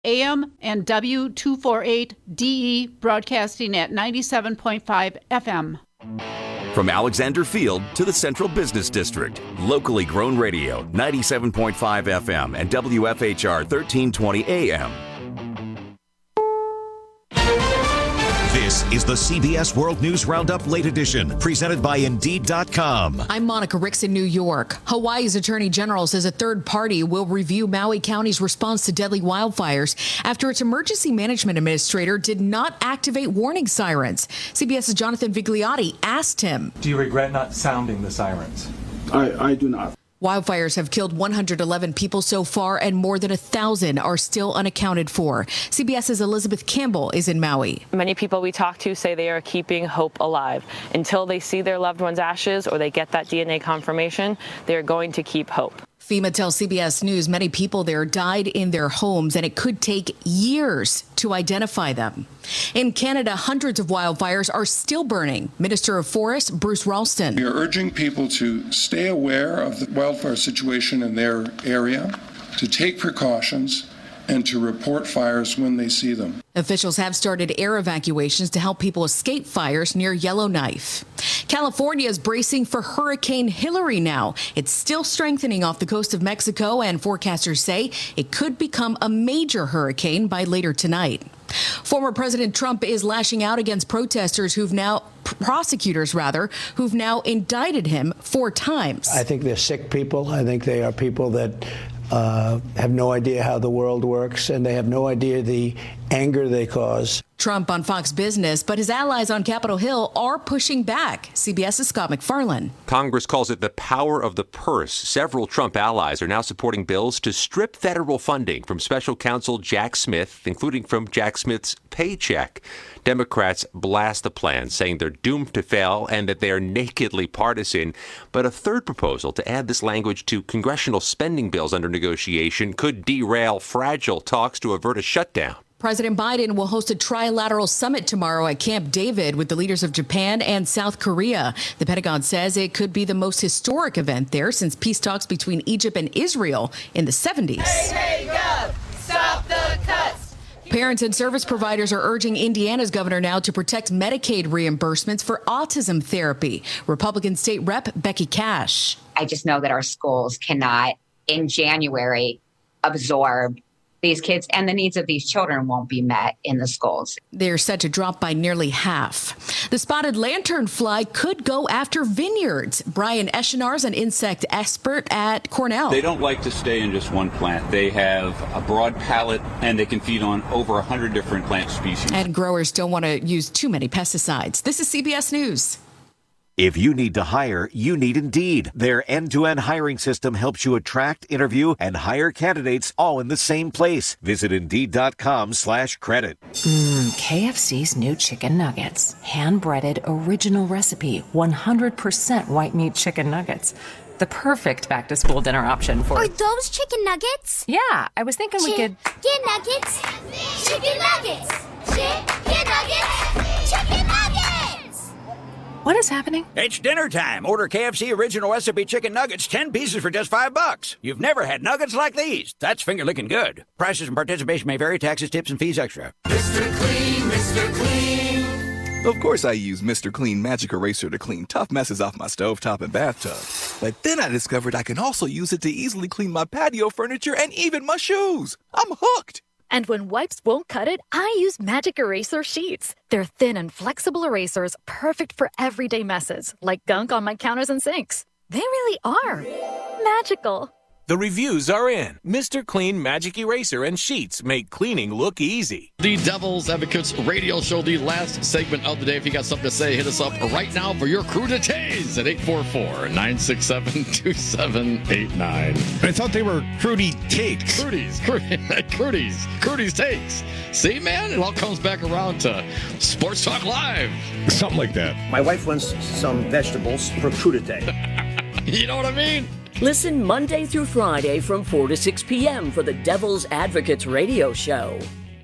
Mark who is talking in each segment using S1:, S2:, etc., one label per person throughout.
S1: AM and W248DE broadcasting at 97.5 FM.
S2: From Alexander Field to the Central Business District, locally grown radio, 97.5 FM and WFHR 1320 AM.
S3: This is the CBS World News Roundup Late Edition, presented by Indeed.com.
S4: I'm Monica Ricks in New York. Hawaii's Attorney General says a third party will review Maui County's response to deadly wildfires after its emergency management administrator did not activate warning sirens. CBS's Jonathan Vigliotti asked him,
S5: do you regret not sounding the sirens?
S6: I do not.
S4: Wildfires have killed 111 people so far, and more than 1,000 are still unaccounted for. CBS's Elizabeth Campbell is in Maui.
S7: Many people we talk to say they are keeping hope alive. Until they see their loved one's ashes or they get that DNA confirmation, they are going to keep hope.
S4: FEMA tells CBS News many people there died in their homes, and it could take years to identify them. In Canada, hundreds of wildfires are still burning. Minister of Forests Bruce Ralston.
S8: We are urging people to stay aware of the wildfire situation in their area, to take precautions, and to report fires when they see them.
S4: Officials have started air evacuations to help people escape fires near Yellowknife. California is bracing for Hurricane Hillary now. It's still strengthening off the coast of Mexico, and forecasters say it could become a major hurricane by later tonight. Former President Trump is lashing out against prosecutors who've now indicted him 4 times.
S9: I think they're sick people. I think they are people that have no idea how the world works, and they have no idea the anger they cause.
S4: Trump on Fox Business, but his allies on Capitol Hill are pushing back. CBS's Scott McFarlane.
S10: Congress calls it the power of the purse. Several Trump allies are now supporting bills to strip federal funding from special counsel Jack Smith, including from Jack Smith's paycheck. Democrats blast the plan, saying they're doomed to fail and that they are nakedly partisan. But a third proposal to add this language to congressional spending bills under negotiation could derail fragile talks to avert a shutdown.
S4: President Biden will host a trilateral summit tomorrow at Camp David with the leaders of Japan and South Korea. The Pentagon says it could be the most historic event there since peace talks between Egypt and Israel in the 70s.
S11: Hey, Gov, stop the cuts.
S4: Parents and service providers are urging Indiana's governor now to protect Medicaid reimbursements for autism therapy. Republican State Rep Becky Cash.
S12: I just know that our schools cannot, in January, absorb these kids, and the needs of these children won't be met in the schools.
S4: They're set to drop by nearly half. The spotted lanternfly could go after vineyards. Brian Eschenars is an insect expert at Cornell.
S13: They don't like to stay in just one plant. They have a broad palette, and they can feed on over 100 different plant species.
S4: And growers don't want to use too many pesticides. This is CBS News.
S3: If you need to hire, you need Indeed. Their end-to-end hiring system helps you attract, interview, and hire candidates all in the same place. Visit Indeed.com/credit.
S14: KFC's new chicken nuggets. Hand-breaded, original recipe, 100% white meat chicken nuggets. The perfect back-to-school dinner option for...
S15: Are those chicken nuggets?
S14: Yeah, I was thinking we could...
S15: Chicken nuggets! Chicken nuggets! Chicken nuggets! Chicken nuggets!
S14: What is happening?
S16: It's dinner time. Order KFC Original Recipe Chicken Nuggets, 10 pieces for just $5. You've never had nuggets like these. That's finger-licking good. Prices and participation may vary. Taxes, tips, and fees extra.
S11: Mr. Clean, Mr. Clean.
S17: Of course I use Mr. Clean Magic Eraser to clean tough messes off my stovetop and bathtub. But then I discovered I can also use it to easily clean my patio furniture and even my shoes. I'm hooked.
S18: And when wipes won't cut it, I use Magic Eraser Sheets. They're thin and flexible erasers, perfect for everyday messes, like gunk on my counters and sinks. They really are magical.
S19: The reviews are in. Mr. Clean Magic Eraser and Sheets make cleaning look easy.
S20: The Devil's Advocates radio show, the last segment of the day. If you got something to say, hit us up right now for your crudités at 844-967-2789.
S21: I thought they were Crudy Takes.
S20: Crudy's Takes. See, man, it all comes back around to Sports Talk Live.
S21: Something like that.
S22: My wife wants some vegetables for crudité.
S20: You know what I mean?
S23: Listen Monday through Friday from 4 to 6 p.m. for the Devil's Advocates radio show.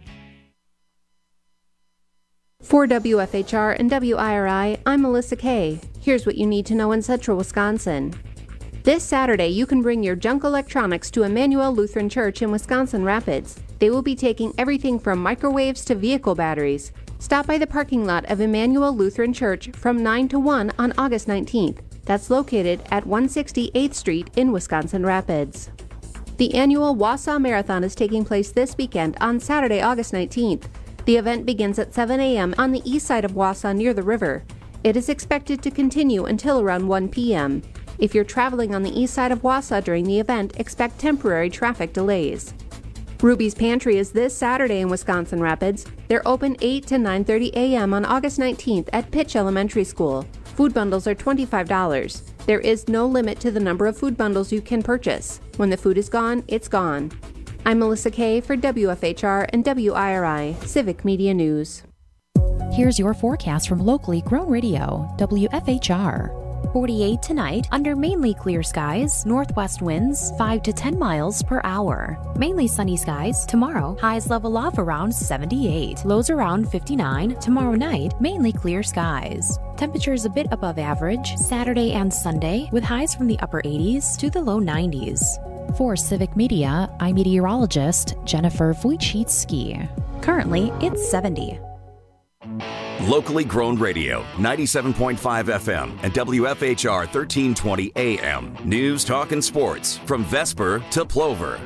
S24: For WFHR and WIRI, I'm Melissa Kay. Here's what you need to know in central Wisconsin.
S1: This Saturday, you can bring your junk electronics to Emmanuel Lutheran Church in Wisconsin Rapids. They will be taking everything from microwaves to vehicle batteries. Stop by the parking lot of Emmanuel Lutheran Church from 9 to 1 on August 19th. That's located at 168th Street in Wisconsin Rapids. The annual Wausau Marathon is taking place this weekend on Saturday, August 19th. The event begins at 7 a.m. on the east side of Wausau near the river. It is expected to continue until around 1 p.m. If you're traveling on the east side of Wausau during the event, expect temporary traffic delays. Ruby's Pantry is this Saturday in Wisconsin Rapids. They're open 8 to 9:30 a.m. on August 19th at Pitch Elementary School. Food bundles are $25. There is no limit to the number of food bundles you can purchase. When the food is gone, it's gone. I'm Melissa Kay for WFHR and WIRI Civic Media News.
S2: Here's your forecast from locally grown radio, WFHR. 48 tonight, under mainly clear skies, northwest winds 5 to 10 miles per hour. Mainly sunny skies tomorrow, highs level off around 78, lows around 59. Tomorrow night, mainly clear skies. Temperatures a bit above average Saturday and Sunday, with highs from the upper 80s to the low 90s. For Civic Media, I'm meteorologist Jennifer Wojcicki. Currently, it's 70.
S6: Locally grown radio, 97.5 FM and WFHR 1320 AM. News, talk, and sports from Vesper to Plover.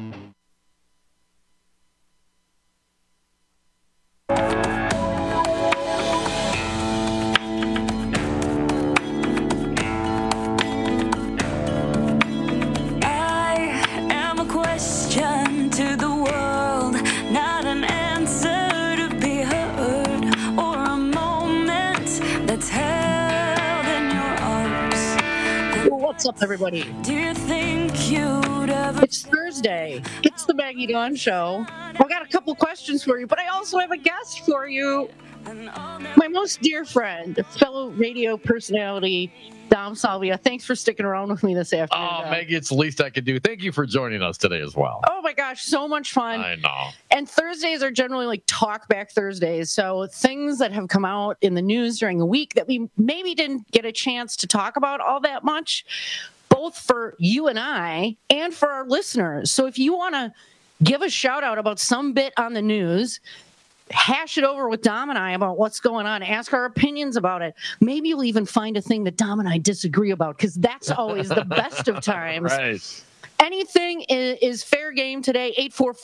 S11: I am a question to the world, not an answer to be heard, or a moment that's held in your arms.
S24: What's up, everybody?
S11: Do you think you'd ever...
S24: It's Thursday. It's the Maggie Dawn Show. I got a couple questions for you, but I also have a guest for you. My most dear friend, fellow radio personality, Dom Salvia. Thanks for sticking around with me this afternoon.
S20: Oh, Maggie, it's the least I could do. Thank you for joining us today as well.
S24: Oh my gosh, so much fun.
S20: I know.
S24: And Thursdays are generally like talk back Thursdays. So things that have come out in the news during the week that we maybe didn't get a chance to talk about all that much, both for you and I and for our listeners. So if you want to give a shout out about some bit on the news, hash it over with Dom and I about what's going on, ask our opinions about it. Maybe you'll even find a thing that Dom and I disagree about, because that's always the best of times.
S20: Right.
S24: Anything is fair game today,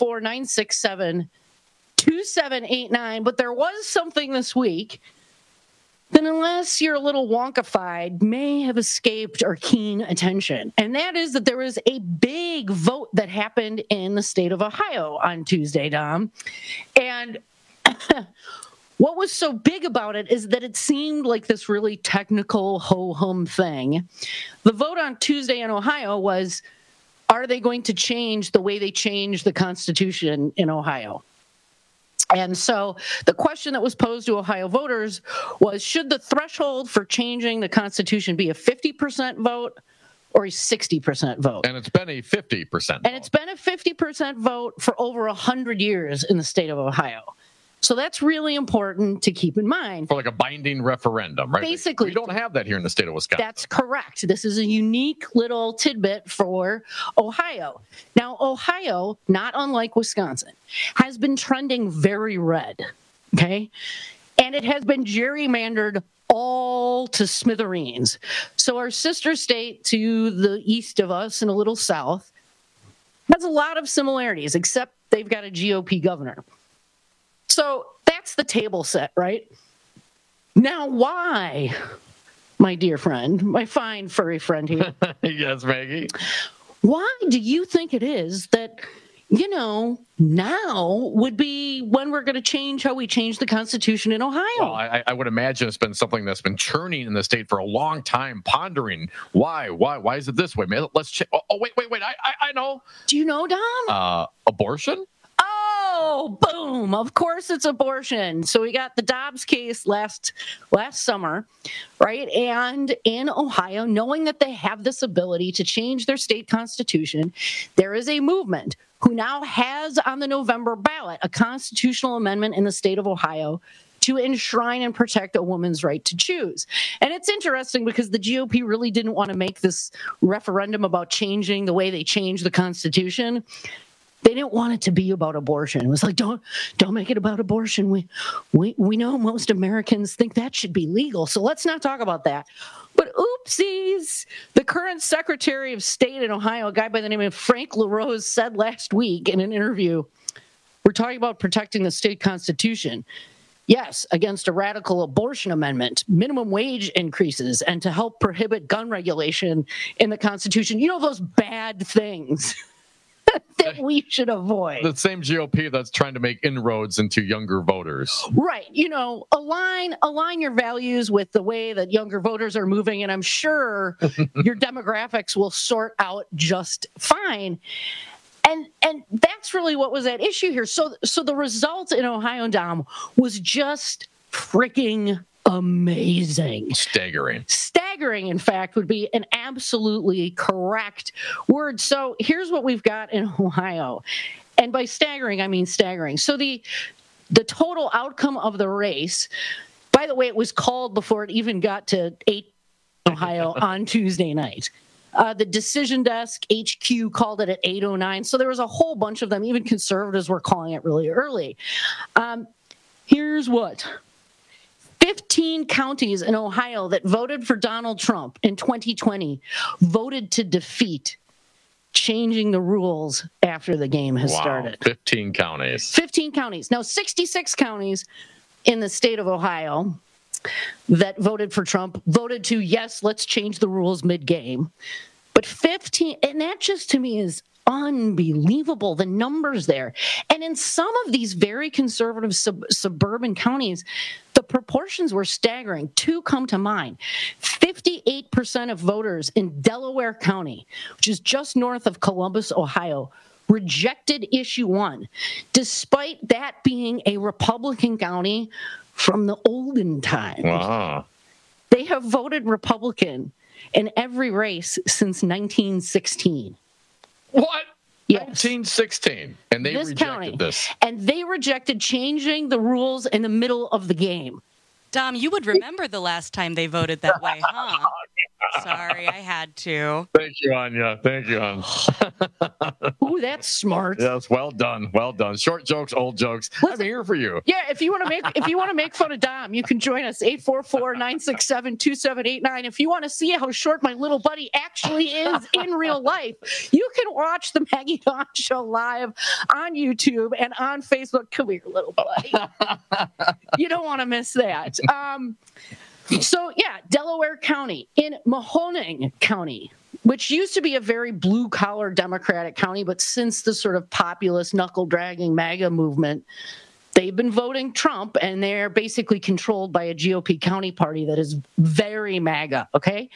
S24: 844-967-2789. But there was something this week that, unless you're a little wonkified, may have escaped our keen attention. And that is that there was a big vote that happened in the state of Ohio on Tuesday, Dom. And what was so big about it is that it seemed like this really technical ho-hum thing. The vote on Tuesday in Ohio was, are they going to change the way they change the Constitution in Ohio? And so the question that was posed to Ohio voters was, should the threshold for changing the Constitution be a 50% vote or a 60% vote?
S20: And it's been a 50% vote.
S24: And it's been a 50% vote for over 100 years in the state of Ohio. So that's really important to keep in mind.
S20: For like a binding referendum, right?
S24: Basically.
S20: We don't have that here in the state of Wisconsin.
S24: That's correct. This is a unique little tidbit for Ohio. Now, Ohio, not unlike Wisconsin, has been trending very red, okay? And it has been gerrymandered all to smithereens. So our sister state to the east of us and a little south has a lot of similarities, except they've got a GOP governor. So that's the table set, right? Now, why, my dear friend, my fine furry friend here?
S20: Yes, Maggie.
S24: Why do you think it is that, now would be when we're going to change how we change the Constitution in Ohio?
S20: Well, I would imagine it's been something that's been churning in the state for a long time, pondering why is it this way? Let's check. Oh, wait. I know.
S24: Do you know, Dom?
S20: Abortion?
S24: Oh, boom. Of course it's abortion. So we got the Dobbs case last summer, right? And in Ohio, knowing that they have this ability to change their state constitution, there is a movement who now has on the November ballot a constitutional amendment in the state of Ohio to enshrine and protect a woman's right to choose. And it's interesting because the GOP really didn't want to make this referendum about changing the way they changed the Constitution. They didn't want it to be about abortion. It was like, don't make it about abortion. We know most Americans think that should be legal, so let's not talk about that. But oopsies, the current Secretary of State in Ohio, a guy by the name of Frank LaRose, said last week in an interview, we're talking about protecting the state constitution. Yes, against a radical abortion amendment, minimum wage increases, and to help prohibit gun regulation in the Constitution. You know, those bad things that we should avoid.
S20: The same GOP that's trying to make inroads into younger voters.
S24: Right. You know, align your values with the way that younger voters are moving, and I'm sure your demographics will sort out just fine. And that's really what was at issue here. So the result in Ohio, Dom, was just freaking amazing. Staggering, in fact, would be an absolutely correct word. So here's what we've got in Ohio. And by staggering, I mean staggering. So the total outcome of the race, by the way, it was called before it even got to 8 Ohio on Tuesday night. The Decision Desk HQ called it at 8:09. So there was a whole bunch of them. Even conservatives were calling it really early. Here's what. 15 counties in Ohio that voted for Donald Trump in 2020 voted to defeat changing the rules after the game has started.
S20: 15 counties.
S24: 15 counties. Now, 66 counties in the state of Ohio that voted for Trump voted to, yes, let's change the rules mid-game. But 15, and that just to me is unbelievable, the numbers there. And in some of these very conservative suburban counties, the proportions were staggering. Two come to mind. 58% of voters in Delaware County, which is just north of Columbus, Ohio, rejected issue 1, despite that being a Republican county from the olden times.
S20: Wow.
S24: They have voted Republican in every race since 1916.
S20: What?
S24: Yes.
S20: 1916. And they
S24: this
S20: rejected
S24: county.
S20: this.
S24: And they rejected changing the rules in the middle of the game.
S5: Dom, you would remember the last time they voted that way, huh? Sorry, I had to.
S20: Thank you, Anya. Thank you, Anya.
S24: Ooh, that's smart.
S20: Yes, well done. Well done. Short jokes, old jokes. I'm here for you.
S24: Yeah, if you want to make fun of Dom, you can join us 844-967-2789. If you want to see how short my little buddy actually is in real life, you can watch the Maggie Dawn Show live on YouTube and on Facebook. Come here, little buddy. You don't want to miss that. So, yeah, Delaware County, in Mahoning County, which used to be a very blue-collar Democratic county, but since the sort of populist, knuckle-dragging MAGA movement, they've been voting Trump, and they're basically controlled by a GOP county party that is very MAGA, okay?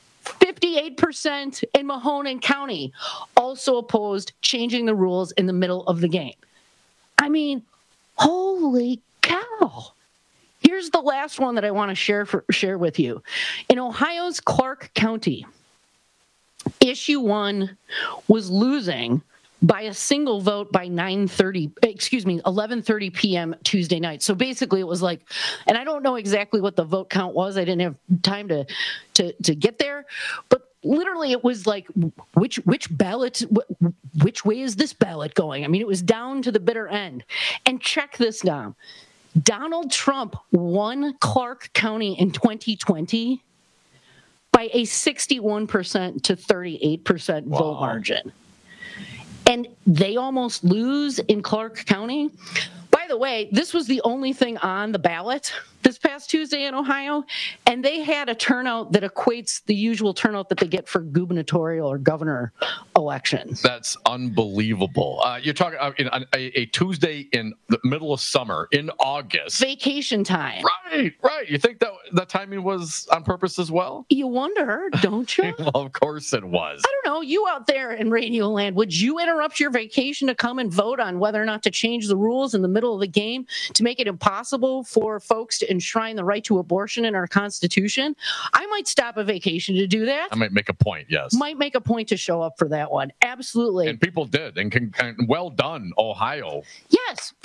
S24: 58% in Mahoning County also opposed changing the rules in the middle of the game. I mean, holy cow. Here's the last one that I want to share with you. In Ohio's Clark County, issue 1 was losing by a single vote by 11:30 p.m. Tuesday night. So basically it was like, and I don't know exactly what the vote count was. I didn't have time to get there, but literally it was like, which ballot, which way is this ballot going? I mean, it was down to the bitter end. And check this down. Donald Trump won Clark County in 2020 by a 61% to 38% vote margin. And they almost lose in Clark County. By the way, this was the only thing on the ballot this past Tuesday in Ohio, and they had a turnout that equates the usual turnout that they get for gubernatorial or governor elections.
S20: That's unbelievable. You're talking a Tuesday in the middle of summer in August.
S24: Vacation time.
S20: Right. You think that timing was on purpose as well?
S24: You wonder, don't you?
S20: Well, of course it was.
S24: I don't know. You out there in Radio Land, would you interrupt your vacation to come and vote on whether or not to change the rules in the middle of the game to make it impossible for folks to enshrine the right to abortion in our Constitution? I might stop a vacation to do that.
S20: I might make a point, yes.
S24: Might make a point to show up for that one. Absolutely.
S20: And people did. And well done, Ohio.
S24: Yes. Round of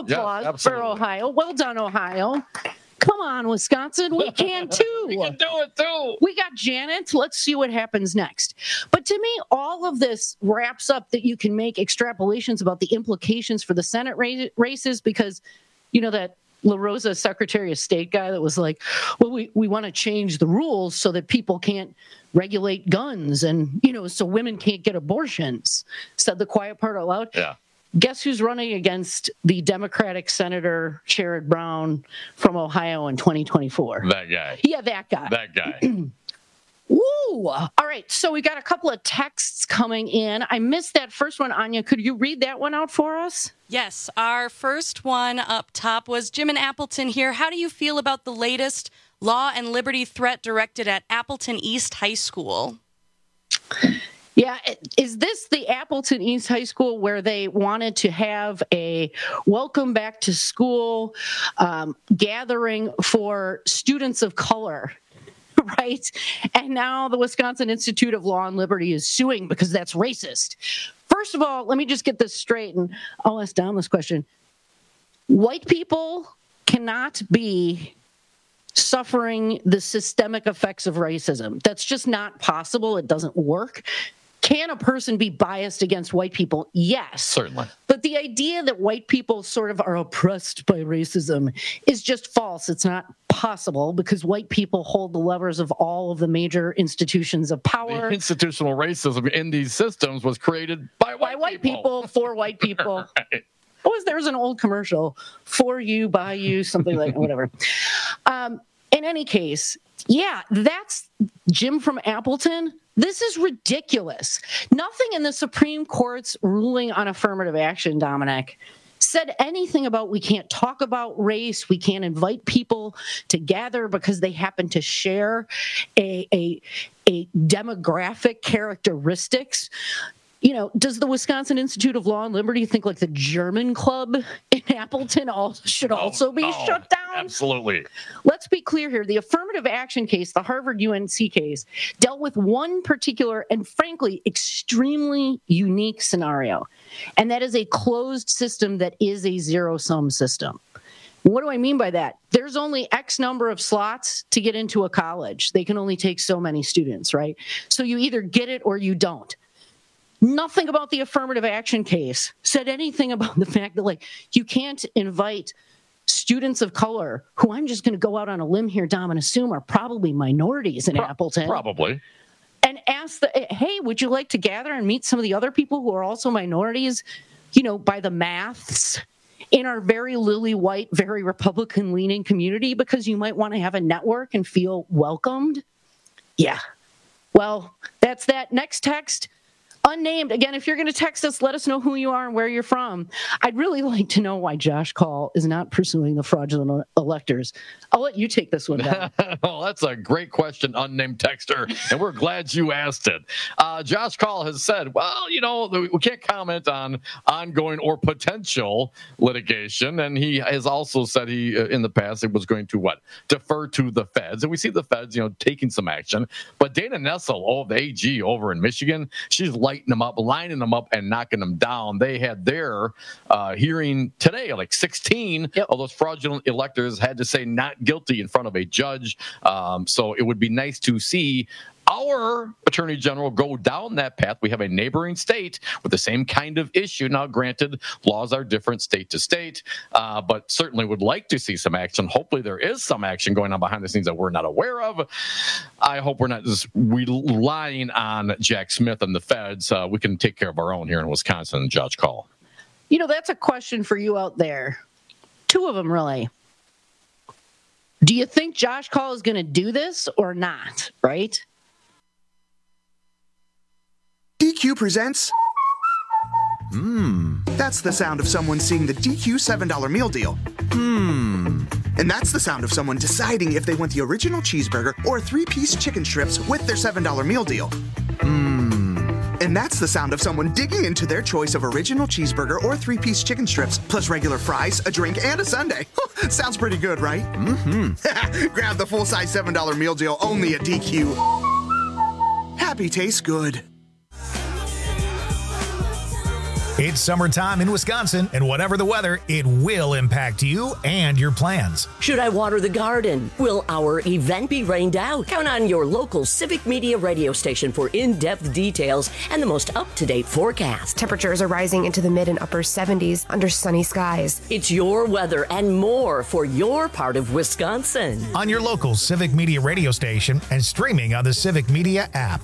S24: applause for Ohio. Well done, Ohio. Come on, Wisconsin. We can too.
S20: We can do it too.
S24: We got Janet. Let's see what happens next. But to me, all of this wraps up that you can make extrapolations about the implications for the Senate races because, that La Rosa Secretary of State guy that was like, well, we want to change the rules so that people can't regulate guns and, so women can't get abortions, said the quiet part out loud.
S20: Yeah.
S24: Guess who's running against the Democratic Senator Sherrod Brown from Ohio in 2024?
S20: That guy.
S24: Yeah, that guy.
S20: That guy.
S24: Woo! All right, so we got a couple of texts coming in. I missed that first one, Anya. Could you read that one out for us?
S5: Yes, our first one up top was Jim in Appleton here. How do you feel about the latest law and liberty threat directed at Appleton East High School?
S24: Yeah, is this the Appleton East High School where they wanted to have a welcome back to school gathering for students of color, right? And now the Wisconsin Institute of Law and Liberty is suing because that's racist. First of all, let me just get this straight, and I'll ask Don this question. White people cannot be suffering the systemic effects of racism. That's just not possible. It doesn't work. Can a person be biased against white people? Yes.
S20: Certainly.
S24: But the idea that white people sort of are oppressed by racism is just false. It's not possible because white people hold the levers of all of the major institutions of power.
S20: The institutional racism in these systems was created by white
S24: people for white people.
S20: Right.
S24: There's an old commercial, for you, by you, something like whatever. In any case, yeah, that's Jim from Appleton. This is ridiculous. Nothing in the Supreme Court's ruling on affirmative action, Dominic, said anything about we can't talk about race, we can't invite people to gather because they happen to share a demographic characteristics. Does the Wisconsin Institute of Law and Liberty think like the German club in Appleton should also be shut down?
S20: Absolutely.
S24: Let's be clear here. The affirmative action case, the Harvard UNC case, dealt with one particular and frankly extremely unique scenario. And that is a closed system that is a zero-sum system. What do I mean by that? There's only X number of slots to get into a college. They can only take so many students, right? So you either get it or you don't. Nothing about the affirmative action case said anything about the fact that, you can't invite students of color, who I'm just going to go out on a limb here, Dom, and assume are probably minorities in Appleton.
S20: Probably.
S24: And ask hey, would you like to gather and meet some of the other people who are also minorities, by the maths in our very lily white, very Republican-leaning community because you might want to have a network and feel welcomed? Yeah. Well, that's that. Next text. Unnamed. Again, if you're going to text us, let us know who you are and where you're from. I'd really like to know why Josh Call is not pursuing the fraudulent electors. I'll let you take this one down.
S20: Well, that's a great question, unnamed texter, and we're glad you asked it. Josh Call has said, well, we can't comment on ongoing or potential litigation, and he has also said in the past, it was going to, defer to the feds, and we see the feds, taking some action. But Dana Nessel, the AG over in Michigan, she's lining them up and knocking them down. They had their hearing today, 16 of those fraudulent electors had to say not guilty in front of a judge. So it would be nice to see our attorney general go down that path. We have a neighboring state with the same kind of issue. Now, granted, laws are different state to state, but certainly would like to see some action. Hopefully there is some action going on behind the scenes that we're not aware of. I hope we're not just relying on Jack Smith and the feds. We can take care of our own here in Wisconsin, Judge Call.
S24: That's a question for you out there. Two of them, really. Do you think Josh Call is going to do this or not, right?
S7: DQ presents... That's the sound of someone seeing the DQ $7 meal deal. And that's the sound of someone deciding if they want the original cheeseburger or 3-piece chicken strips with their $7 meal deal. And that's the sound of someone digging into their choice of original cheeseburger or 3-piece chicken strips, plus regular fries, a drink, and a sundae. Sounds pretty good, right? Grab the full-size $7 meal deal only at DQ.
S8: It's summertime in Wisconsin, and whatever the weather, it will impact you and your plans.
S23: Should I water the garden? Will our event be rained out? Count on your local Civic Media radio station for in-depth details and the most up-to-date forecast.
S9: Temperatures are rising into the mid and upper 70s under sunny skies.
S23: It's your weather and more for your part of Wisconsin.
S8: On your local Civic Media radio station and streaming on the Civic Media app.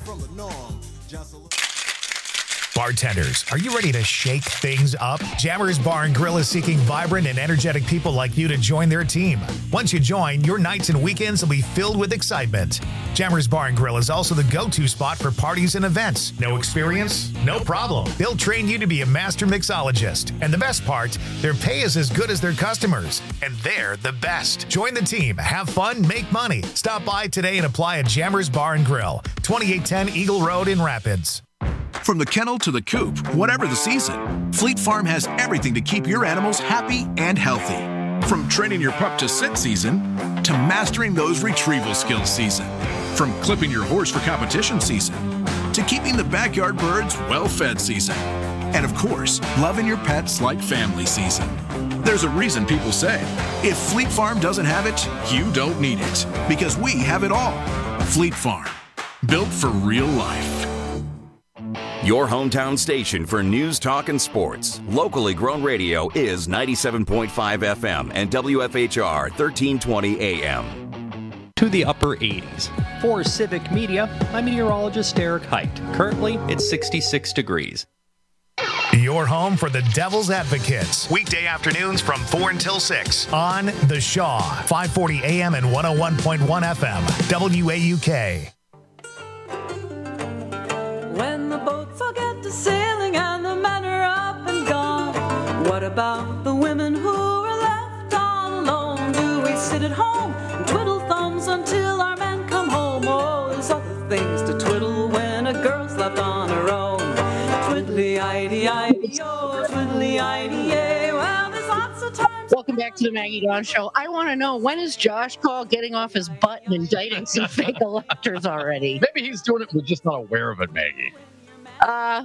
S8: Bartenders, are you ready to shake things up? Jammers Bar and Grill is seeking vibrant and energetic people like you to join their team. Once you join, your nights and weekends will be filled with excitement. Jammers Bar and Grill is also the go-to spot for parties and events. No experience? No problem. They'll train you to be a master mixologist. And the best part, their pay is as good as their customers. And they're the best. Join the team, have fun, make money. Stop by today and apply at Jammers Bar and Grill, 2810 Eagle Road in Rapids.
S10: From the kennel to the coop, whatever the season, Fleet Farm has everything to keep your animals happy and healthy. From training your pup to sit season, to mastering those retrieval skills season. From clipping your horse for competition season, to keeping the backyard birds well-fed season. And of course, loving your pets like family season. There's a reason people say, if Fleet Farm doesn't have it, you don't need it. Because we have it all. Fleet Farm, built for real life.
S6: Your hometown station for news, talk, and sports. Locally grown radio is 97.5 FM and WFHR 1320 AM.
S12: To the upper 80s. For Civic Media, I'm meteorologist Eric Height. Currently, it's 66 degrees.
S8: Your home for the Devil's Advocates. Weekday afternoons from 4 until 6 on The Shaw, 540 AM and 101.1 FM, WAUK.
S11: When the boats all get to sailing and the men are up and gone, what about the women who are left all alone? Do we sit at home and twiddle thumbs until our men come home? Oh, there's other things to twiddle when a girl's left on her own. Twiddly-idee-idee-o, twiddly-idee-ay. Well, there's lots of times.
S24: Welcome back to the Maggie Dawn Show. I want to know, when is Josh Call getting off his butt and indicting some fake electors already?
S20: Maybe he's doing it, we're just not aware of it, Maggie.
S24: No.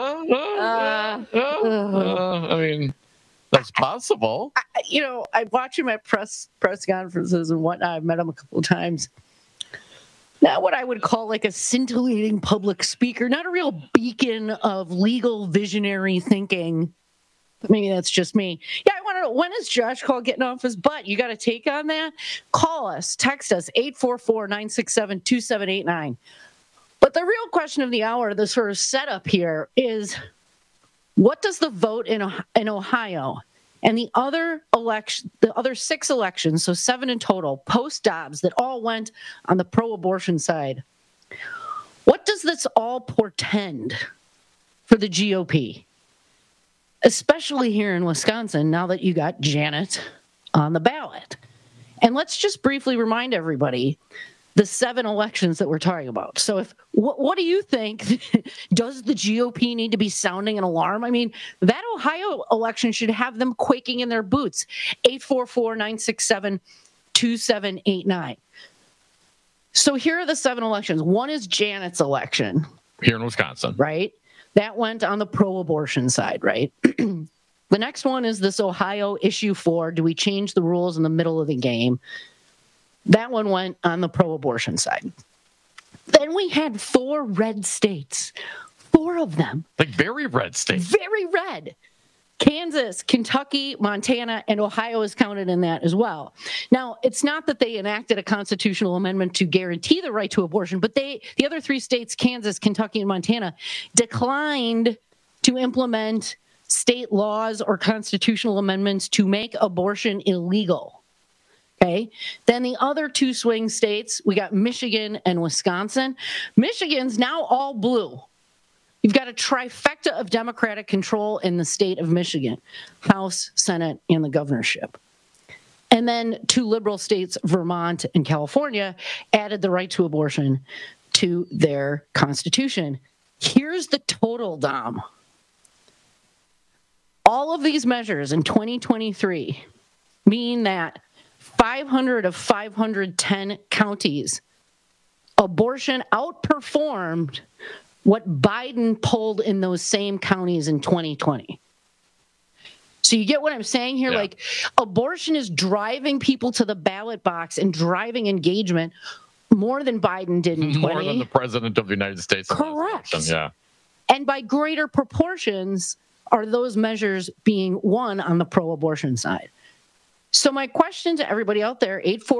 S20: I mean, that's possible.
S24: I'm watching my press conferences and whatnot. I've met him a couple of times. Not what I would call like a scintillating public speaker, not a real beacon of legal visionary thinking. Maybe that's just me. Yeah, I want to know, when is Josh Call getting off his butt? You got a take on that? Call us, text us, 844-967-2789. But the real question of the hour, the sort of setup here is, what does the vote in Ohio and the other 6 elections, so 7 in total, post-Dobbs, that all went on the pro-abortion side, what does this all portend for the GOP? Especially here in Wisconsin, now that you got Janet on the ballot. And let's just briefly remind everybody the 7 elections that we're talking about. So what do you think? Does the GOP need to be sounding an alarm? I mean, that Ohio election should have them quaking in their boots. 844-967-2789. So here are the 7 elections. One is Janet's election.
S20: Here in Wisconsin.
S24: Right? That went on the pro-abortion side, right? The next one is this Ohio issue 4. Do we change the rules in the middle of the game? That one went on the pro-abortion side. Then we had 4 red states. 4 of them.
S20: Like very red states.
S24: Very red. Kansas, Kentucky, Montana, and Ohio is counted in that as well. Now, it's not that they enacted a constitutional amendment to guarantee the right to abortion, but the other 3 states, Kansas, Kentucky, and Montana, declined to implement state laws or constitutional amendments to make abortion illegal. Okay. Then the other 2 swing states, we got Michigan and Wisconsin. Michigan's now all blue. You've got a trifecta of Democratic control in the state of Michigan, House, Senate, and the governorship. And then 2 liberal states, Vermont and California, added the right to abortion to their constitution. Here's the total, Dom. All of these measures in 2023 mean that 500 of 510 counties, abortion outperformed what Biden pulled in those same counties in 2020. So you get what I'm saying here?
S20: Yeah.
S24: Like, abortion is driving people to the ballot box and driving engagement more than Biden did in 2020.
S20: More than the president of the United States.
S24: Correct.
S20: Yeah.
S24: And by greater proportions are those measures being won on the pro-abortion side. So my question to everybody out there,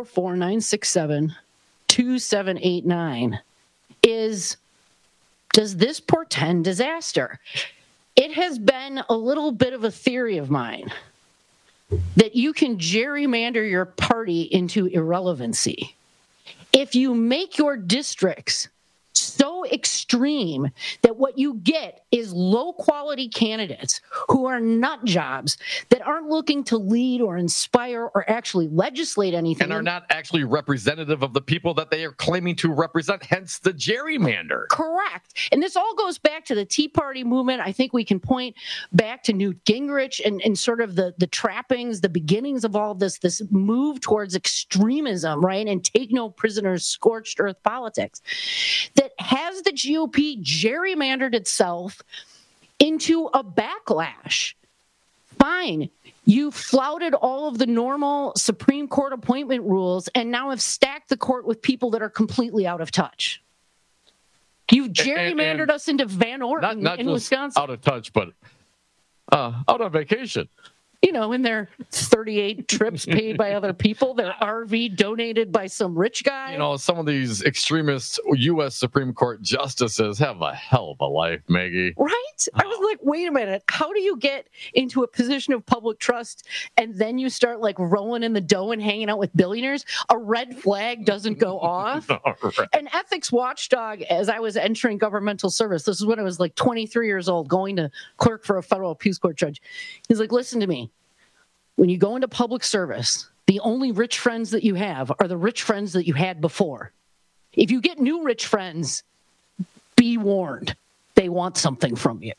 S24: 844-967-2789, is, does this portend disaster? It has been a little bit of a theory of mine that you can gerrymander your party into irrelevancy. If you make your districts so extreme that what you get is low-quality candidates who are nut jobs that aren't looking to lead or inspire or actually legislate anything.
S20: And are not actually representative of the people that they are claiming to represent, hence the gerrymander.
S24: Correct. And this all goes back to the Tea Party movement. I think we can point back to Newt Gingrich and sort of the trappings, the beginnings of all of this move towards extremism, right? And take no prisoners, scorched earth politics. That has the GOP gerrymandered itself into a backlash. Fine. You flouted all of the normal Supreme Court appointment rules and now have stacked the court with people that are completely out of touch. You've gerrymandered us into Van Orton
S20: not
S24: in
S20: just
S24: Wisconsin.
S20: Out of touch, but out on vacation.
S24: You know, in their 38 trips paid by other people, their RV donated by some rich guy.
S20: You know, some of these extremist U.S. Supreme Court justices have a hell of a life, Maggie.
S24: Right? I was like, wait a minute. How do you get into a position of public trust and then you start like rolling in the dough and hanging out with billionaires? A red flag doesn't go off.
S20: Right.
S24: An ethics watchdog, as I was entering governmental service, this is when I was like 23 years old, going to clerk for a federal appeals court judge. He's like, listen to me. When you go into public service, the only rich friends that you have are the rich friends that you had before. If you get new rich friends, be warned. They want something from you.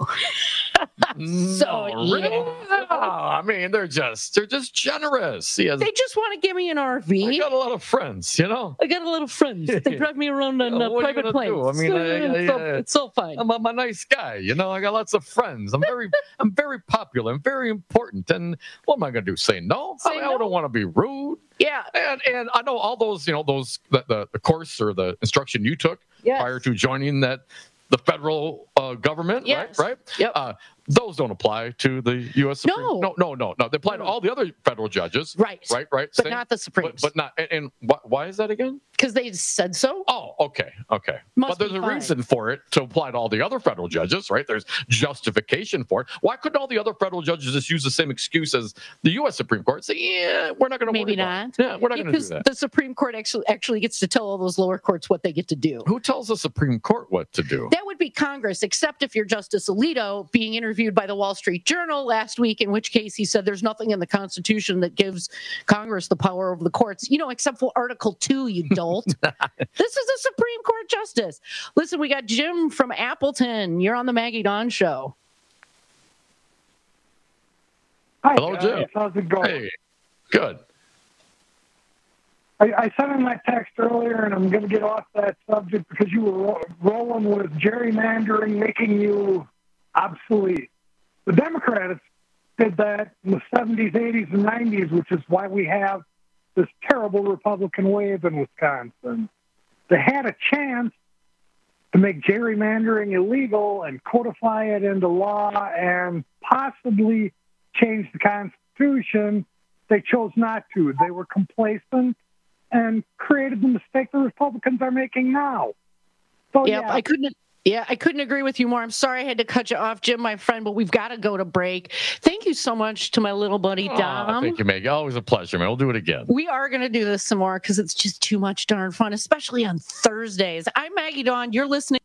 S20: I mean, they're just generous.
S24: They just want to give me an RV.
S20: I got a lot of friends, you know.
S24: I got a lot of friends. They drive me around on private planes.
S20: I mean,
S24: it's so fine.
S20: I'm a nice guy, you know. I got lots of friends. I'm very popular. I'm very important. And what am I going to do? Say no? I don't want to be rude.
S24: Yeah.
S20: And I know all those, you know, the course or the instruction you took prior to joining the federal government,
S24: yes.
S20: right?
S24: Yep.
S20: Those don't apply to the U.S. Supreme. No. They apply to all the other federal judges.
S24: Right.
S20: But
S24: not the Supremes.
S20: But not. And why is that again?
S24: Because they said so.
S20: Oh, okay. But there's a reason for it to apply to all the other federal judges, right? There's justification for it. Why couldn't all the other federal judges just use the same excuse as the U.S. Supreme Court and say, yeah, we're not going to
S24: Maybe not.
S20: Yeah, we're not going to do that.
S24: Because the Supreme Court actually gets to tell all those lower courts what they get to do.
S20: Who tells the Supreme Court what to do?
S24: That would be Congress, except if you're Justice Alito being interviewed by the Wall Street Journal last week, in which case he said there's nothing in the Constitution that gives Congress the power over the courts, you know, except for Article 2, you dolt. This is a Supreme Court justice. Listen, we got Jim from Appleton. You're on the Maggie Dawn Show.
S3: Hi,
S20: hello, Jim.
S3: How's it going?
S20: Hey, good.
S3: I sent in my text earlier, and I'm going to get off that subject because you were rolling with gerrymandering, making you obsolete. The Democrats did that in the 70s, 80s, and 90s, which is why we have this terrible Republican wave in Wisconsin. They had a chance to make gerrymandering illegal and codify it into law and possibly change the Constitution. They chose not to. They were complacent and created the mistake the Republicans are making now. So,
S24: I couldn't agree with you more. I'm sorry I had to cut you off, Jim, my friend, but we've got to go to break. Thank you so much to my little buddy, Dom.
S20: Thank you, Maggie. Always a pleasure, man. We'll do it again.
S24: We are going to do this some more because it's just too much darn fun, especially on Thursdays. I'm Maggie Dawn. You're listening.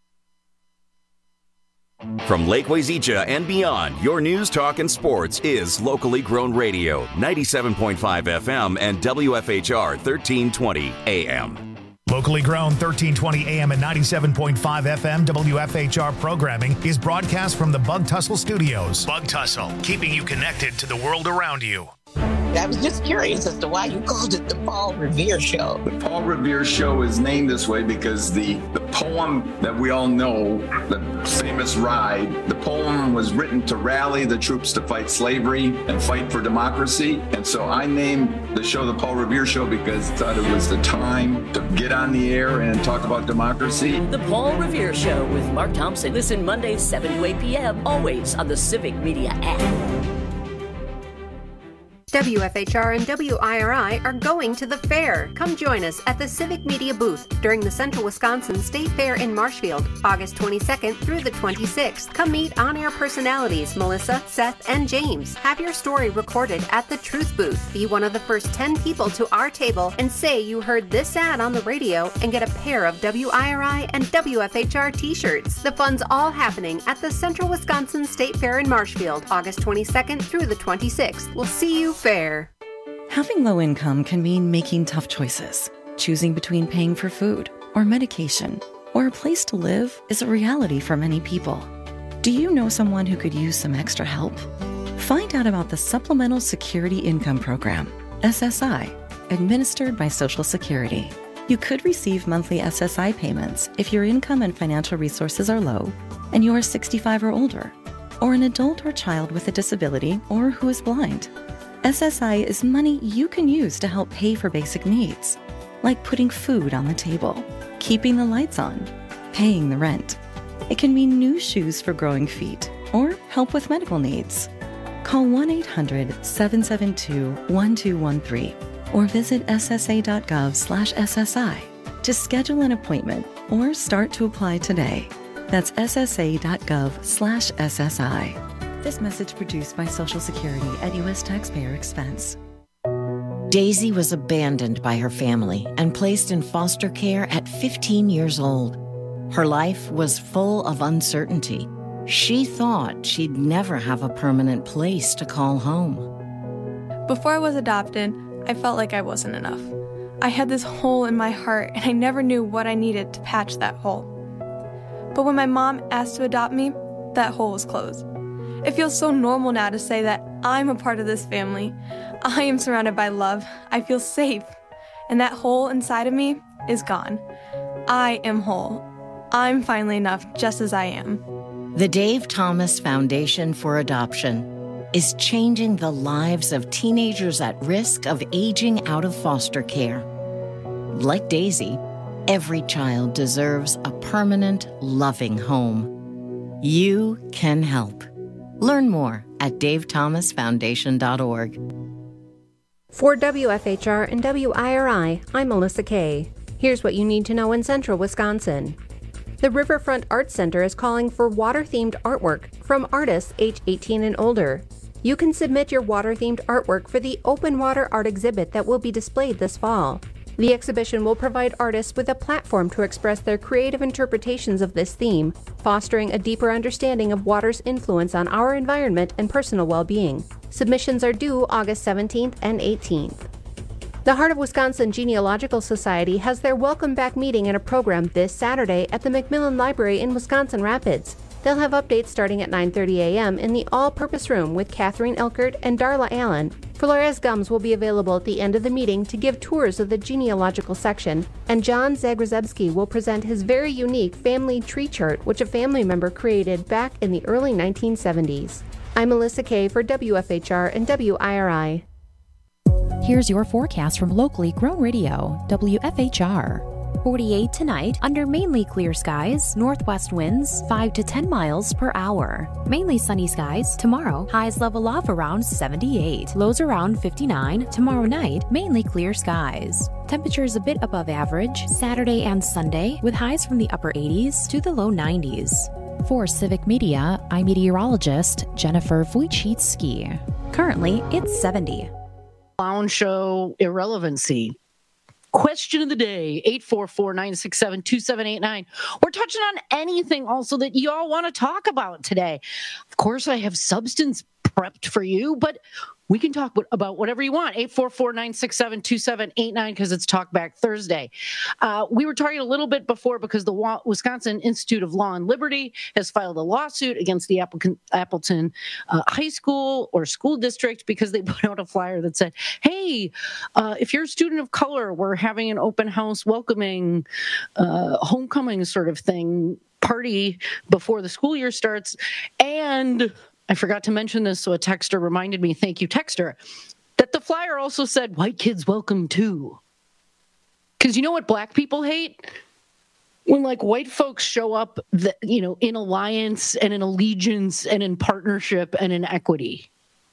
S6: From Lake Wazeecha and beyond, your news, talk, and sports is locally grown radio, 97.5 FM and WFHR 1320 AM.
S8: Locally grown 1320 AM and 97.5 FM WFHR programming is broadcast from the Bug Tussle Studios. Bug Tussle, keeping you connected to the world around you.
S4: I was just curious as to why you called it the Paul Revere Show.
S13: The Paul Revere Show is named this way because the poem that we all know, the famous Ride, the poem was written to rally the troops to fight slavery and fight for democracy. And so I named the show the Paul Revere Show because I thought it was the time to get on the air and talk about democracy.
S23: The Paul Revere Show with Mark Thompson. Listen Mondays 7 to 8 p.m. always on the Civic Media app.
S1: WFHR and WIRI are going to the fair. Come join us at the Civic Media booth during the Central Wisconsin State Fair in Marshfield, August 22nd through the 26th. Come meet on-air personalities Melissa, Seth, and James. Have your story recorded at the Truth booth. Be one of the first 10 people to our table and say you heard this ad on the radio and get a pair of WIRI and WFHR t-shirts. The fun's all happening at the Central Wisconsin State Fair in Marshfield, August 22nd through the 26th. We'll see you fair.
S14: Having low income can mean making tough choices. Choosing between paying for food or medication or a place to live is a reality for many people. Do you know someone who could use some extra help? Find out about the Supplemental Security Income Program, SSI, administered by Social Security. You could receive monthly SSI payments if your income and financial resources are low and you are 65 or older, or an adult or child with a disability or who is blind. SSI is money you can use to help pay for basic needs, like putting food on the table, keeping the lights on, paying the rent. It can mean new shoes for growing feet or help with medical needs. Call 1-800-772-1213 or visit ssa.gov/SSI to schedule an appointment or start to apply today. That's ssa.gov/SSI. This message produced by Social Security at U.S. taxpayer expense.
S15: Daisy was abandoned by her family and placed in foster care at 15 years old. Her life was full of uncertainty. She thought she'd never have a permanent place to call home.
S25: Before I was adopted, I felt like I wasn't enough. I had this hole in my heart, and I never knew what I needed to patch that hole. But when my mom asked to adopt me, that hole was closed. It feels so normal now to say that I'm a part of this family. I am surrounded by love. I feel safe. And that hole inside of me is gone. I am whole. I'm finally enough just as I am.
S15: The Dave Thomas Foundation for Adoption is changing the lives of teenagers at risk of aging out of foster care. Like Daisy, every child deserves a permanent, loving home. You can help. Learn more at davethomasfoundation.org.
S1: For WFHR and WIRI, I'm Melissa Kay. Here's what you need to know in Central Wisconsin. The Riverfront Arts Center is calling for water-themed artwork from artists age 18 and older. You can submit your water-themed artwork for the open water art exhibit that will be displayed this fall. The exhibition will provide artists with a platform to express their creative interpretations of this theme, fostering a deeper understanding of water's influence on our environment and personal well-being. Submissions are due August 17th and 18th. The Heart of Wisconsin Genealogical Society has their Welcome Back meeting and a program this Saturday at the Macmillan Library in Wisconsin Rapids. They'll have updates starting at 9:30 a.m. in the all-purpose room with Catherine Elkert and Darla Allen. Flores Gums will be available at the end of the meeting to give tours of the genealogical section, and John Zagrzebski will present his very unique family tree chart, which a family member created back in the early 1970s. I'm Melissa Kay for WFHR and WIRI.
S2: Here's your forecast from locally grown radio, WFHR. 48 tonight, under mainly clear skies, northwest winds 5 to 10 miles per hour. Mainly sunny skies. Tomorrow, highs level off around 78. Lows around 59. Tomorrow night, mainly clear skies. Temperatures a bit above average Saturday and Sunday, with highs from the upper 80s to the low 90s. For Civic Media, I'm meteorologist Jennifer Wojcicki. Currently, it's 70.
S24: Clown Show Irrelevancy. Question of the day, 844-967-2789. We're touching on anything also that you all want to talk about today. Of course, I have substance prepped for you, but we can talk about whatever you want. 844-967-2789 because it's Talkback Thursday. We were talking a little bit before because the Wisconsin Institute of Law and Liberty has filed a lawsuit against the Appleton High School or school district because they put out a flyer that said, hey, if you're a student of color, we're having an open house welcoming homecoming sort of thing party before the school year starts. And I forgot to mention this, so a texter reminded me, thank you, texter, that the flyer also said, white kids welcome too. Because you know what black people hate? When like white folks show up, in alliance and in allegiance and in partnership and in equity.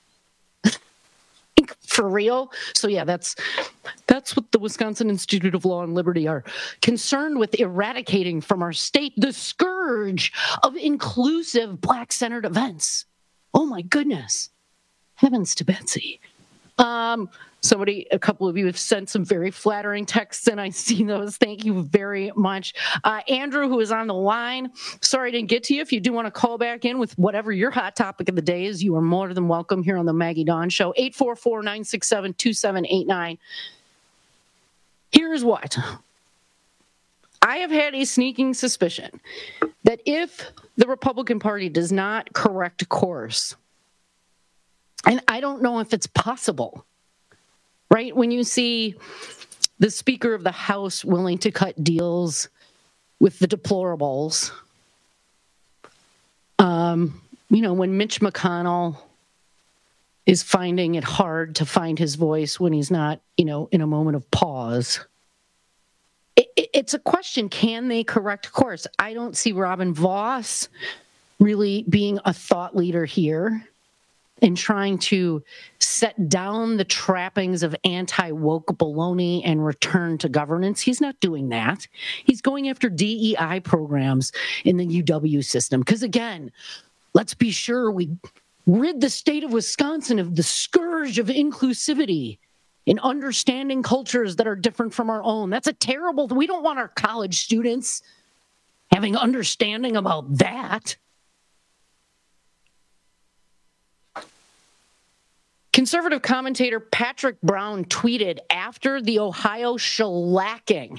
S24: For real. So yeah, that's what the Wisconsin Institute of Law and Liberty are concerned with eradicating from our state, the scourge of inclusive black-centered events. Oh my goodness. Heavens to Betsy. A couple of you have sent some very flattering texts, and I see those. Thank you very much. Andrew, who is on the line, sorry I didn't get to you. If you do want to call back in with whatever your hot topic of the day is, you are more than welcome here on the Maggie Dawn Show. 844-967-2789. Here's what. I have had a sneaking suspicion that if the Republican Party does not correct course, and I don't know if it's possible, right? When you see the Speaker of the House willing to cut deals with the deplorables, when Mitch McConnell is finding it hard to find his voice when he's not, in a moment of pause, it's a question, can they correct course? I don't see Robin Vos really being a thought leader here in trying to set down the trappings of anti-woke baloney and return to governance. He's not doing that. He's going after DEI programs in the UW system. Because again, let's be sure we rid the state of Wisconsin of the scourge of inclusivity in understanding cultures that are different from our own. That's a terrible, we don't want our college students having understanding about that. Conservative commentator Patrick Brown tweeted after the Ohio shellacking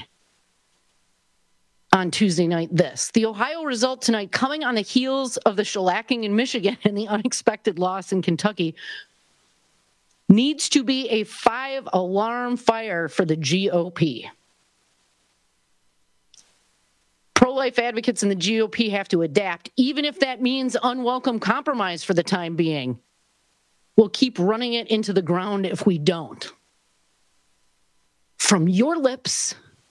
S24: on Tuesday night this. The Ohio result tonight coming on the heels of the shellacking in Michigan and the unexpected loss in Kentucky needs to be a 5-alarm fire for the GOP. Pro-life advocates in the GOP have to adapt, even if that means unwelcome compromise for the time being. We'll keep running it into the ground if we don't. From your lips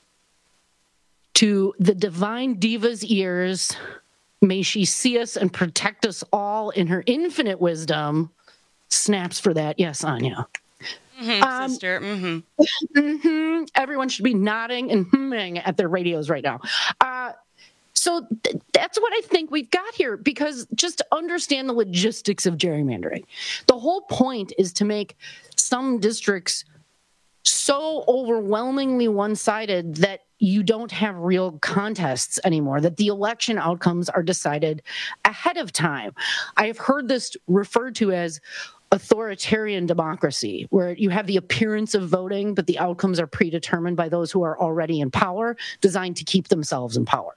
S24: to the divine diva's ears, may she see us and protect us all in her infinite wisdom. Snaps for that. Yes, Anya.
S5: Sister.
S24: Everyone should be nodding and humming at their radios right now. So that's what I think we've got here, because just understand the logistics of gerrymandering. The whole point is to make some districts so overwhelmingly one-sided that you don't have real contests anymore, that the election outcomes are decided ahead of time. I have heard this referred to as authoritarian democracy, where you have the appearance of voting, but the outcomes are predetermined by those who are already in power, designed to keep themselves in power.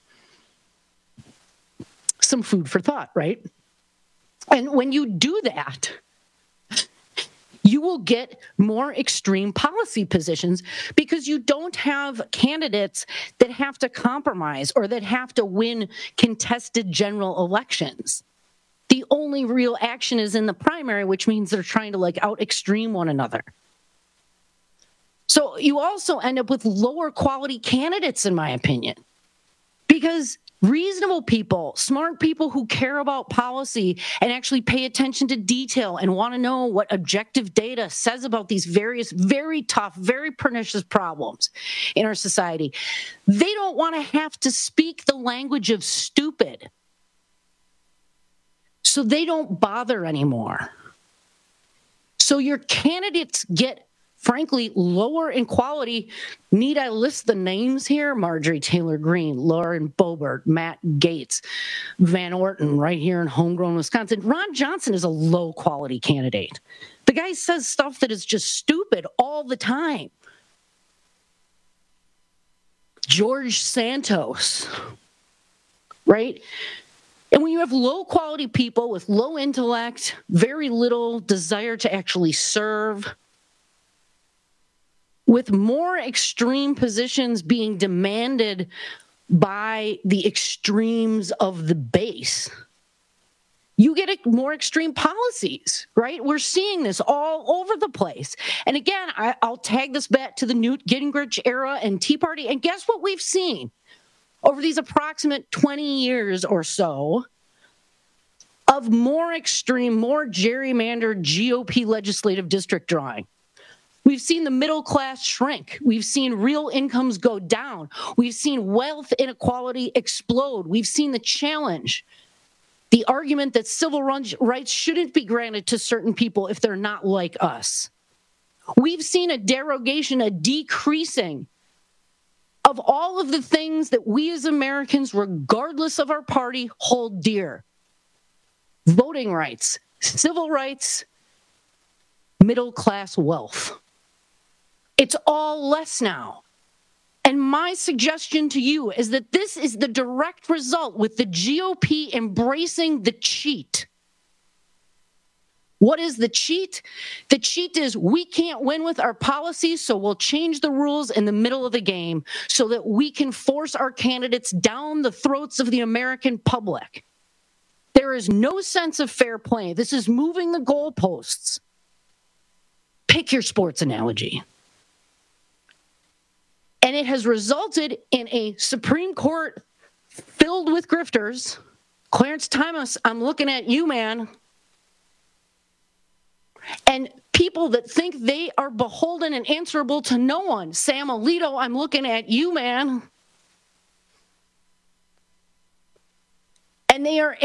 S24: Some food for thought, right? And when you do that, you will get more extreme policy positions because you don't have candidates that have to compromise or that have to win contested general elections. The only real action is in the primary, which means they're trying to out extreme one another. So you also end up with lower quality candidates, in my opinion, because reasonable people, smart people who care about policy and actually pay attention to detail and want to know what objective data says about these various, very tough, very pernicious problems in our society, they don't want to have to speak the language of stupid. So they don't bother anymore. So your candidates get frankly, lower in quality. Need I list the names here? Marjorie Taylor Greene, Lauren Boebert, Matt Gaetz, Van Orton, right here in homegrown Wisconsin. Ron Johnson is a low-quality candidate. The guy says stuff that is just stupid all the time. George Santos, right? And when you have low-quality people with low intellect, very little desire to actually serve, with more extreme positions being demanded by the extremes of the base, you get more extreme policies, right? We're seeing this all over the place. And again, I'll tag this back to the Newt Gingrich era and Tea Party. And guess what we've seen over these approximate 20 years or so of more extreme, more gerrymandered GOP legislative district drawing? We've seen the middle class shrink. We've seen real incomes go down. We've seen wealth inequality explode. We've seen the challenge, the argument that civil rights shouldn't be granted to certain people if they're not like us. We've seen a derogation, a decreasing of all of the things that we as Americans, regardless of our party, hold dear. Voting rights, civil rights, middle-class wealth. It's all less now. And my suggestion to you is that this is the direct result with the GOP embracing the cheat. What is the cheat? The cheat is we can't win with our policies, so we'll change the rules in the middle of the game so that we can force our candidates down the throats of the American public. There is no sense of fair play. This is moving the goalposts. Pick your sports analogy. And it has resulted in a Supreme Court filled with grifters. Clarence Thomas, I'm looking at you, man. And people that think they are beholden and answerable to no one. Sam Alito, I'm looking at you, man. And they are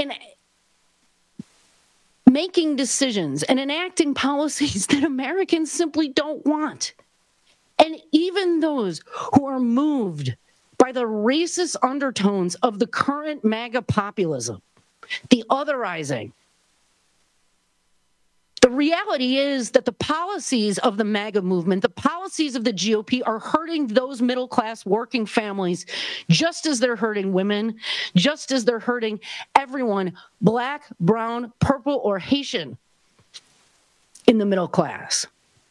S24: making decisions and enacting policies that Americans simply don't want. And even those who are moved by the racist undertones of the current MAGA populism, the otherizing, the reality is that the policies of the MAGA movement, the policies of the GOP are hurting those middle-class working families just as they're hurting women, just as they're hurting everyone, black, brown, purple, or Haitian in the middle class.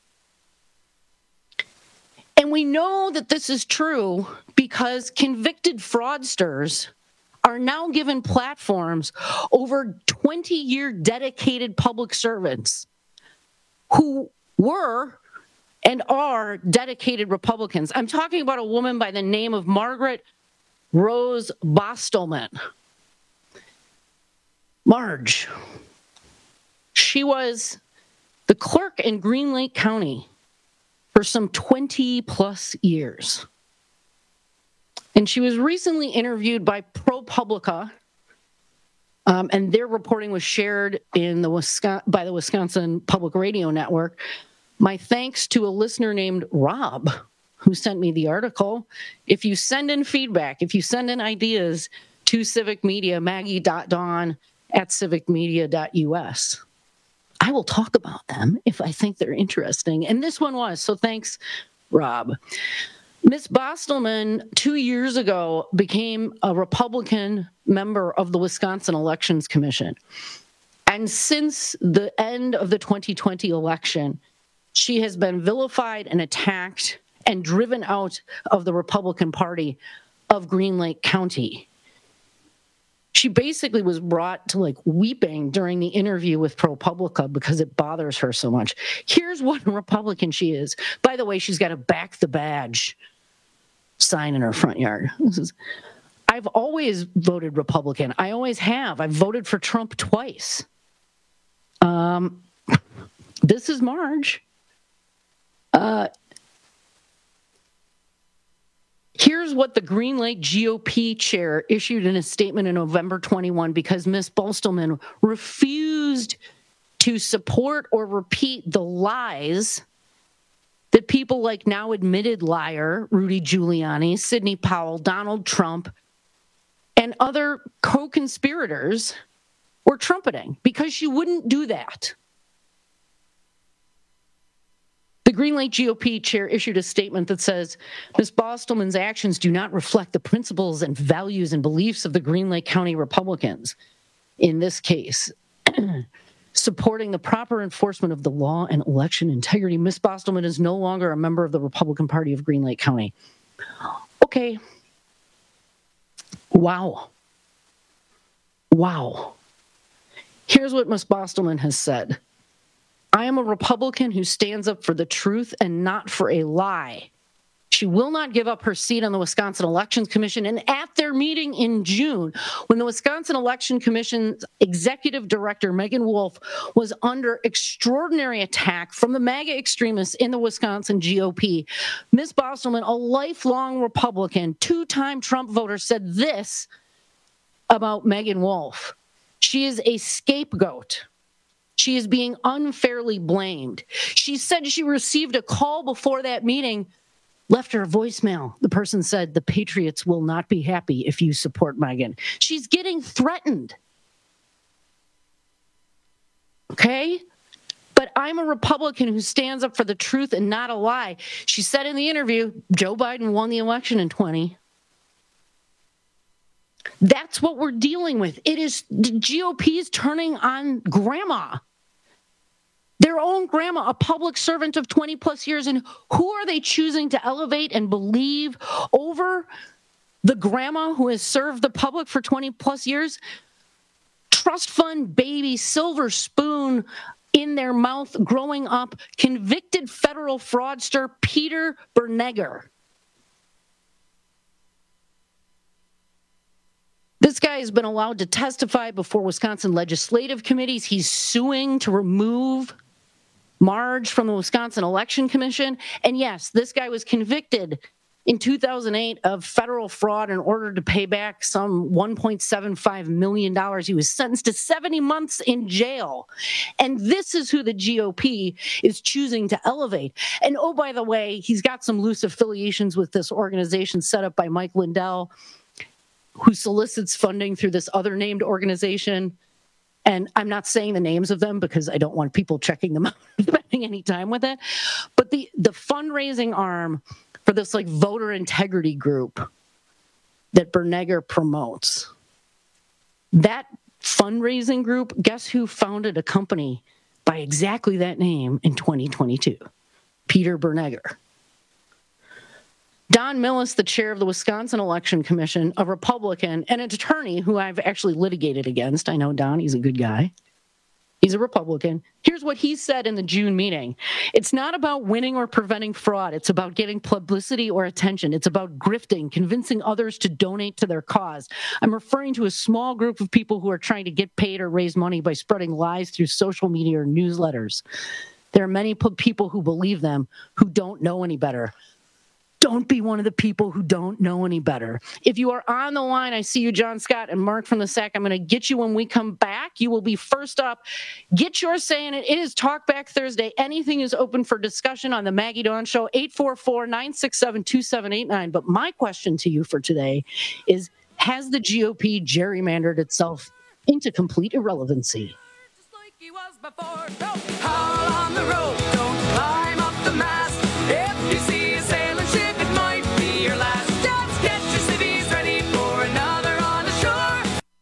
S24: And we know that this is true because convicted fraudsters are now given platforms over 20-year dedicated public servants who were and are dedicated Republicans. I'm talking about a woman by the name of Margaret Rose Bostelman. Marge. She was the clerk in Green Lake County for some 20 plus years. And she was recently interviewed by ProPublica, and their reporting was shared in by the Wisconsin Public Radio Network. My thanks to a listener named Rob, who sent me the article. If you send in feedback, if you send in ideas to Civic Media, maggie.dawn@civicmedia.us, I will talk about them if I think they're interesting. And this one was, so thanks, Rob. Ms. Bostelman, 2 years ago, became a Republican member of the Wisconsin Elections Commission. And since the end of the 2020 election, she has been vilified and attacked and driven out of the Republican Party of Green Lake County. She basically was brought to weeping during the interview with ProPublica because it bothers her so much. Here's what a Republican she is. By the way, she's got a back the badge sign in her front yard. I've always voted Republican. I always have. I've voted for Trump twice. This is Marge. Here's what the Green Lake GOP chair issued in a statement in November 21 because Ms. Bostelman refused to support or repeat the lies that people like now admitted liar Rudy Giuliani, Sidney Powell, Donald Trump, and other co-conspirators were trumpeting because she wouldn't do that. The Green Lake GOP chair issued a statement that says, Ms. Bostelman's actions do not reflect the principles and values and beliefs of the Green Lake County Republicans. In this case, supporting the proper enforcement of the law and election integrity. Ms. Bostelman is no longer a member of the Republican Party of Green Lake County. Okay. Wow. Here's what Ms. Bostelman has said. I am a Republican who stands up for the truth and not for a lie. She will not give up her seat on the Wisconsin Elections Commission. And at their meeting in June, when the Wisconsin Election Commission's executive director, Megan Wolf, was under extraordinary attack from the MAGA extremists in the Wisconsin GOP, Ms. Bostelman, a lifelong Republican, two-time Trump voter, said this about Megan Wolf. She is a scapegoat. She is being unfairly blamed. She said she received a call before that meeting, left her a voicemail. The person said, the Patriots will not be happy if you support Megan. She's getting threatened. Okay? But I'm a Republican who stands up for the truth and not a lie. She said in the interview, Joe Biden won the election in 2020. That's what we're dealing with. It is the GOP's turning on grandma. Their own grandma, a public servant of 20 plus years. And who are they choosing to elevate and believe over the grandma who has served the public for 20 plus years? Trust fund baby, silver spoon in their mouth, growing up, convicted federal fraudster Peter Bernegger. This guy has been allowed to testify before Wisconsin legislative committees. He's suing to remove Marge from the Wisconsin Election Commission. And yes, this guy was convicted in 2008 of federal fraud in order to pay back some $1.75 million. He was sentenced to 70 months in jail. And this is who the GOP is choosing to elevate. And oh, by the way, he's got some loose affiliations with this organization set up by Mike Lindell, who solicits funding through this other named organization. And I'm not saying the names of them because I don't want people checking them out and spending any time with it. But the fundraising arm for this like voter integrity group that Bernegger promotes, that fundraising group, guess who founded a company by exactly that name in 2022? Peter Bernegger. Don Millis, the chair of the Wisconsin Election Commission, a Republican, and an attorney who I've actually litigated against. I know Don, he's a good guy. He's a Republican. Here's what he said in the June meeting. It's not about winning or preventing fraud. It's about getting publicity or attention. It's about grifting, convincing others to donate to their cause. I'm referring to a small group of people who are trying to get paid or raise money by spreading lies through social media or newsletters. There are many people who believe them who don't know any better. Don't be one of the people who don't know any better. If you are on the line, I see you, John Scott and Mark from the SAC. I'm going to get you when we come back. You will be first up. Get your say in it. It is Talkback Thursday. Anything is open for discussion on the Maggie Dawn Show, 844-967-2789. But my question to you for today is, has the GOP gerrymandered itself into complete irrelevancy?
S11: Just like he was before. Don't howl on the road. Don't climb up the mast. If you see a sailing ship, it might be your last. Just get your civvies ready for another on the shore.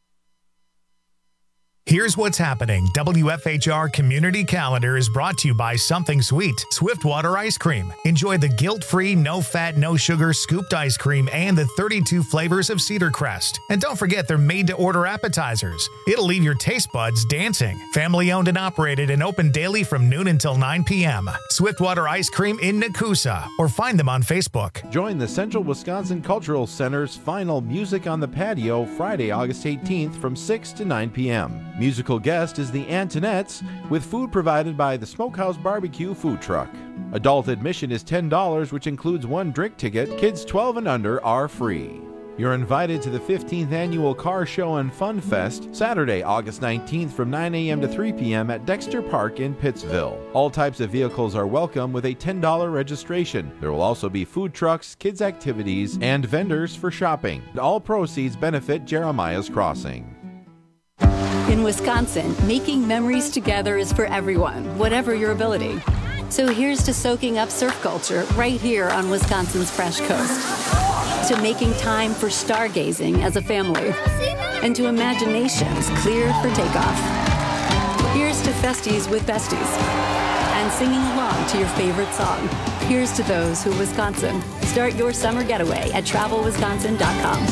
S8: Here's what's happening. WFHR Community Calendar is brought to you by Something Sweet, Swiftwater Ice Cream. Enjoy the guilt-free, no-fat, no-sugar scooped ice cream and the 32 flavors of Cedar Crest. And don't forget they're made-to-order appetizers. It'll leave your taste buds dancing. Family-owned and operated and open daily from noon until 9 p.m. Swiftwater Ice Cream in Nakusa, or find them on Facebook.
S16: Join the Central Wisconsin Cultural Center's final Music on the Patio Friday, August 18th from 6 to 9 p.m. Musical guest is the Antonettes, with food provided by the Smokehouse Barbecue food truck. Adult admission is $10, which includes one drink ticket. Kids 12 and under are free. You're invited to the 15th Annual Car Show and Fun Fest, Saturday, August 19th from 9 a.m. to 3 p.m. at Dexter Park in Pittsville. All types of vehicles are welcome with a $10 registration. There will also be food trucks, kids' activities, and vendors for shopping. All proceeds benefit Jeremiah's Crossing.
S17: In Wisconsin, making memories together is for everyone, whatever your ability. So here's to soaking up surf culture right here on Wisconsin's Fresh Coast. To making time for stargazing as a family. And to imaginations cleared for takeoff. Here's to festies with besties. And singing along to your favorite song. Here's to those who Wisconsin. Start your summer getaway at TravelWisconsin.com.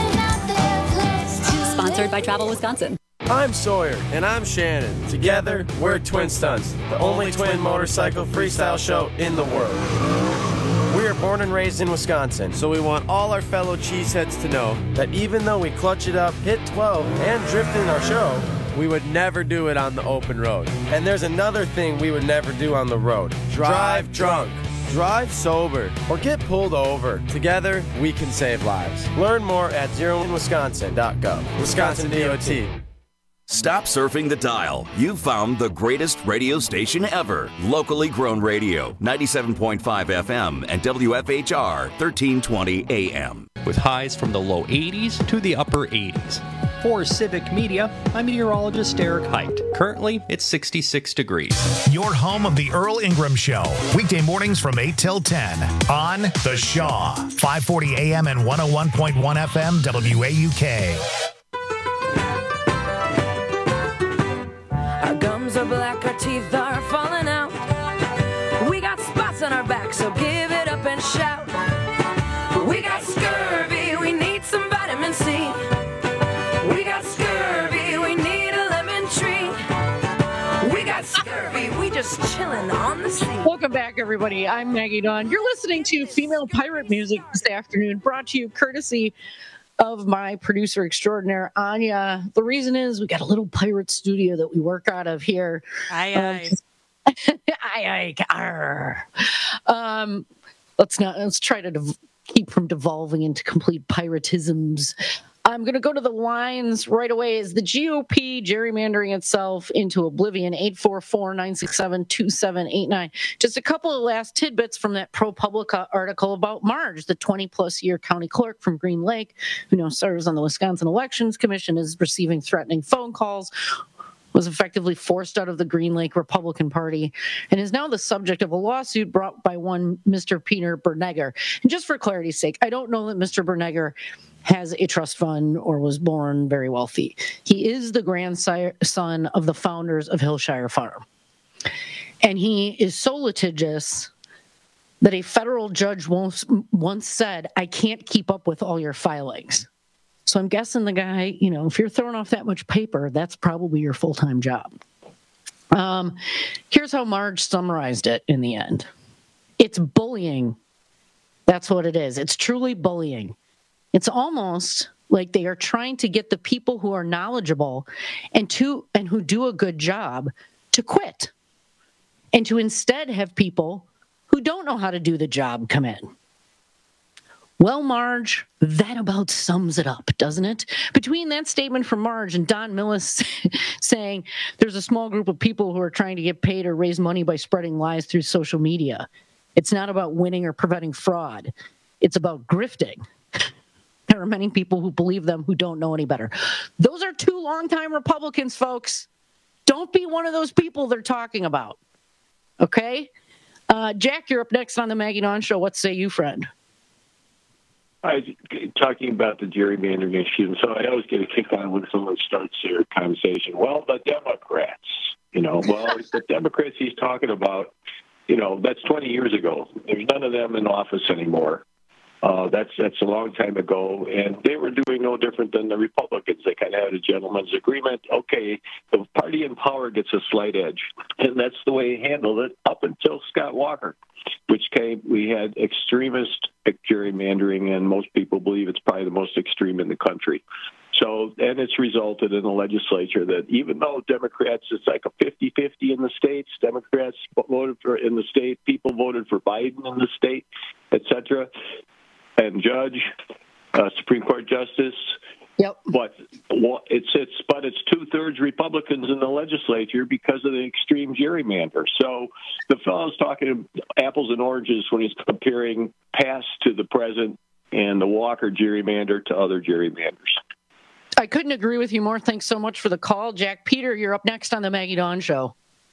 S17: Sponsored by Travel Wisconsin.
S18: I'm Sawyer. And I'm Shannon. Together, we're Twin Stunts, the only twin motorcycle freestyle show in the world. We are born and raised in Wisconsin, so we want all our fellow cheeseheads to know that even though we clutch it up, hit 12, and drift in our show, we would never do it on the open road. And there's another thing we would never do on the road. Drive drunk. Drive sober or get pulled over. Together, we can save lives. Learn more at zeroinwisconsin.gov. Wisconsin DOT.
S6: Stop surfing the dial. You've found the greatest radio station ever. Locally grown radio, 97.5 FM and WFHR 1320 AM.
S12: With highs from the low 80s to the upper 80s. For Civic Media, I'm meteorologist Eric Height. Currently, it's 66 degrees.
S8: Your home of the Earl Ingram Show. Weekday mornings from 8 till 10 on The Shaw. 540 AM and 101.1 FM WAUK.
S11: Our gums are black, our teeth are falling out. We got spots on our back, so give it up and shout. We got scurvy, we need some vitamin C. We got scurvy, we need a lemon tree. We got scurvy, we just chilling on the sea.
S24: Welcome back, everybody. I'm Maggie Dawn. You're listening to Female Pirate Music this afternoon, brought to you courtesy of my producer extraordinaire, Anya. The reason is we got a little pirate studio that we work out of here.
S5: Aye.
S24: Let's try to keep from devolving into complete piratisms. I'm going to go to the lines right away. Is the GOP gerrymandering itself into oblivion? 844-967-2789. Just a couple of last tidbits from that ProPublica article about Marge, the 20-plus year county clerk from Green Lake, who now serves on the Wisconsin Elections Commission, is receiving threatening phone calls, was effectively forced out of the Green Lake Republican Party, and is now the subject of a lawsuit brought by one Mr. Peter Bernegger. And just for clarity's sake, I don't know that Mr. Bernegger has a trust fund or was born very wealthy. He is the grandson of the founders of Hillshire Farm. And he is so litigious that a federal judge once said, I can't keep up with all your filings. So I'm guessing the guy, if you're throwing off that much paper, that's probably your full-time job. Here's how Marge summarized it in the end. It's bullying. That's what it is. It's truly bullying. It's almost like they are trying to get the people who are knowledgeable and who do a good job to quit, and to instead have people who don't know how to do the job come in. Well, Marge, that about sums it up, doesn't it? Between that statement from Marge and Don Millis saying there's a small group of people who are trying to get paid or raise money by spreading lies through social media. It's not about winning or preventing fraud. It's about grifting. There are many people who believe them who don't know any better. Those are two longtime Republicans, folks. Don't be one of those people they're talking about. Okay? Jack, you're up next on the Maggie Dawn Show. What say you, friend?
S19: Talking about the gerrymandering issue, so I always get a kick on when someone starts their conversation. Well, the Democrats, the Democrats he's talking about, that's 20 years ago. There's none of them in office anymore. That's a long time ago, and they were doing no different than the Republicans. They kind of had a gentleman's agreement. Okay, the party in power gets a slight edge, and that's the way he handled it up until Scott Walker, we had extremist gerrymandering, and most people believe it's probably the most extreme in the country. So, and it's resulted in the legislature that even though Democrats, it's like a 50-50 in the states, Democrats voted for in the state, people voted for Biden in the state, et cetera. And Judge, Supreme Court justice.
S24: Yep.
S19: But it's 2/3 Republicans in the legislature because of the extreme gerrymander. So the fellow's talking apples and oranges when he's comparing past to the present and the Walker gerrymander to other gerrymanders.
S24: I couldn't agree with you more. Thanks so much for the call, Jack. Peter, you're up next on the Maggie Dawn Show.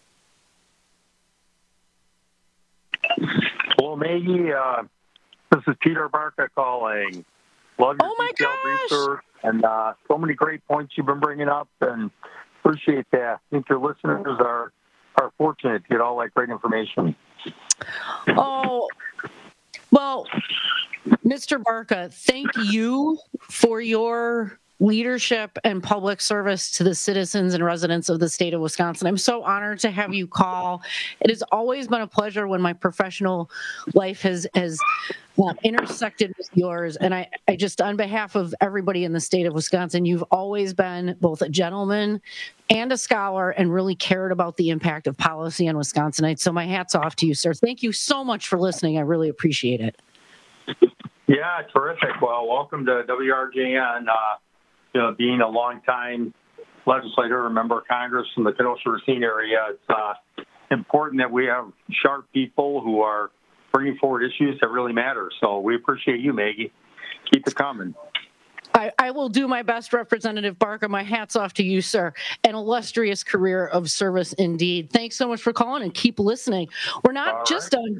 S7: Well, Maggie, this is Peter Barca calling. Love your detailed research and so many great points you've been bringing up, and appreciate that. I think your listeners are fortunate to get all that great information.
S24: Oh, well, Mr. Barca, thank you for your leadership and public service to the citizens and residents of the state of Wisconsin. I'm so honored to have you call. It has always been a pleasure when my professional life has intersected with yours. And I just, on behalf of everybody in the state of Wisconsin, you've always been both a gentleman and a scholar and really cared about the impact of policy on Wisconsinites. So my hat's off to you, sir. Thank you so much for listening. I really appreciate it.
S7: Yeah, terrific. Well, welcome to WRJN. Being a longtime legislator, a member of Congress from the Kenosha-Racine area, it's important that we have sharp people who are bringing forward issues that really matter. So we appreciate you, Maggie. Keep it coming.
S24: I will do my best, Representative Barca. My hat's off to you, sir. An illustrious career of service indeed. Thanks so much for calling and keep listening. We're not just on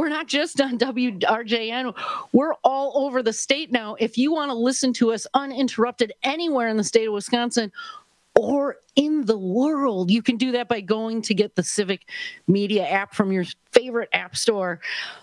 S24: WRJN. We're all over the state now. If you want to listen to us uninterrupted anywhere in the state of Wisconsin or in the world, you can do that by going to get the Civic Media app from your favorite app store.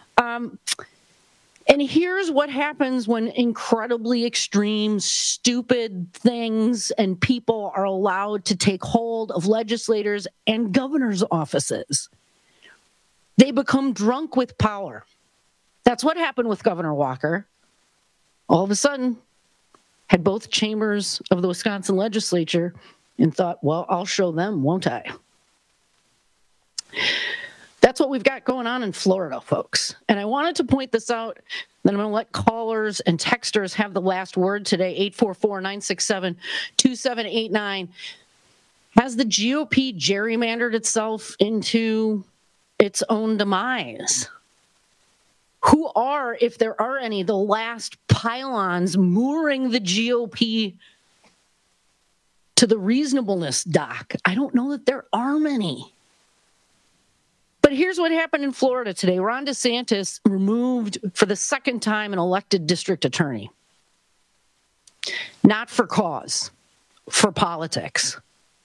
S24: And here's what happens when incredibly extreme, stupid things and people are allowed to take hold of legislators and governors' offices. They become drunk with power. That's what happened with Governor Walker. All of a sudden, had both chambers of the Wisconsin legislature and thought, well, I'll show them, won't I? That's what we've got going on in Florida, folks. And I wanted to point this out. Then I'm going to let callers and texters have the last word today. 844-967-2789. Has the GOP gerrymandered itself into its own demise? Who are, if there are any, the last pylons mooring the GOP to the reasonableness dock? I don't know that there are many. But here's what happened in Florida today. Ron DeSantis removed for the second time an elected district attorney. Not for cause, for politics.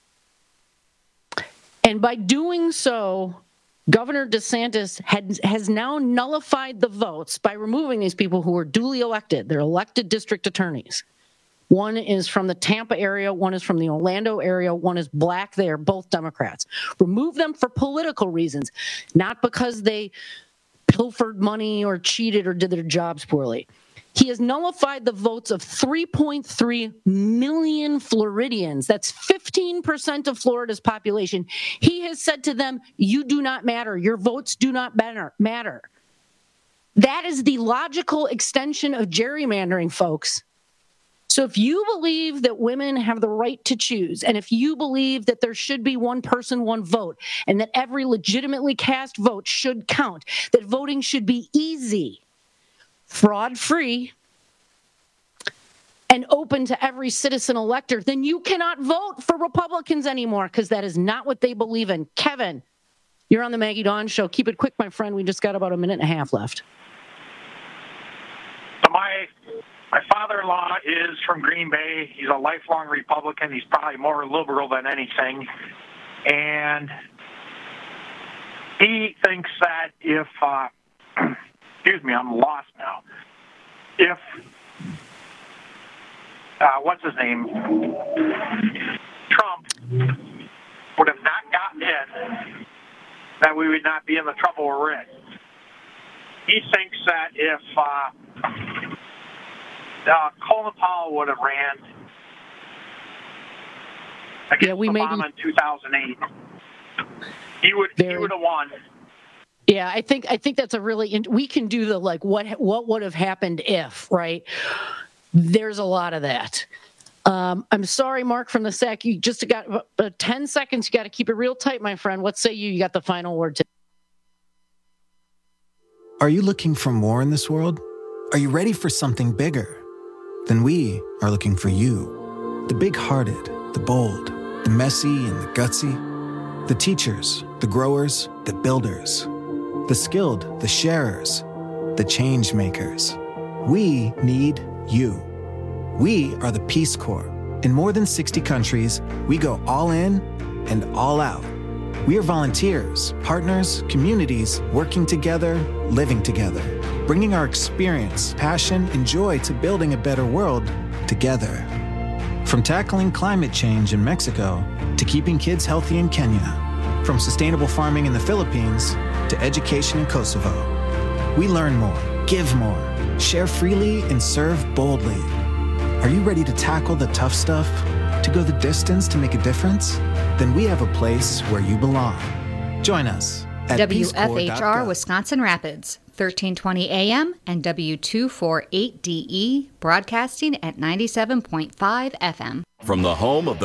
S24: And by doing so, Governor DeSantis has now nullified the votes by removing these people who were duly elected. They're elected district attorneys. One is from the Tampa area, one is from the Orlando area, one is black. They are both Democrats. Remove them for political reasons, not because they pilfered money or cheated or did their jobs poorly. He has nullified the votes of 3.3 million Floridians. That's 15% of Florida's population. He has said to them, you do not matter. Your votes do not matter. That is the logical extension of gerrymandering, folks. So if you believe that women have the right to choose, and if you believe that there should be one person, one vote, and that every legitimately cast vote should count, that voting should be easy, fraud-free, and open to every citizen elector, then you cannot vote for Republicans anymore because that is not what they believe in. Kevin, you're on the Maggie Dawn Show. Keep it quick, my friend. We just got about a minute and a half left.
S3: My father-in-law is from Green Bay. He's a lifelong Republican. He's probably more liberal than anything. And he thinks that if, excuse me, I'm lost now. If, what's his name? Trump would have not gotten in, that we would not be in the trouble we're in. He thinks that if Colin Powell would have ran against Obama in 2008, he would have won.
S24: Yeah, I think that's a really we can do the like what would have happened if, right? There's a lot of that. I'm sorry, Mark from the SAC. You just got 10 seconds. You got to keep it real tight, my friend. What say you? You got the final word today.
S9: Are you looking for more in this world? Are you ready for something bigger? Then we are looking for you. The big-hearted, the bold, the messy and the gutsy. The teachers, the growers, the builders. The skilled, the sharers, the change makers. We need you. We are the Peace Corps. In more than 60 countries, we go all in and all out. We are volunteers, partners, communities, working together, living together, bringing our experience, passion, and joy to building a better world together. From tackling climate change in Mexico to keeping kids healthy in Kenya, from sustainable farming in the Philippines to education in Kosovo. We learn more, give more, share freely, and serve boldly. Are you ready to tackle the tough stuff? To go the distance to make a difference? Then we have a place where you belong. Join us at
S10: WFHR Wisconsin Rapids, 1320 AM and W248DE, broadcasting at 97.5 FM.
S6: From the home of the